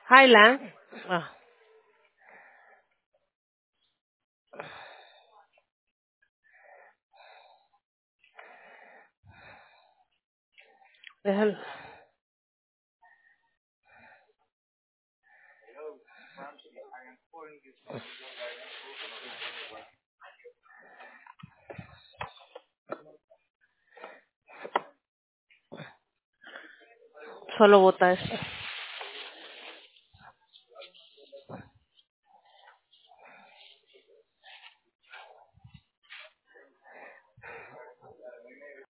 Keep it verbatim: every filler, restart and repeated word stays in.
Hi, Lance. Ah, the hell. Solo vota eso.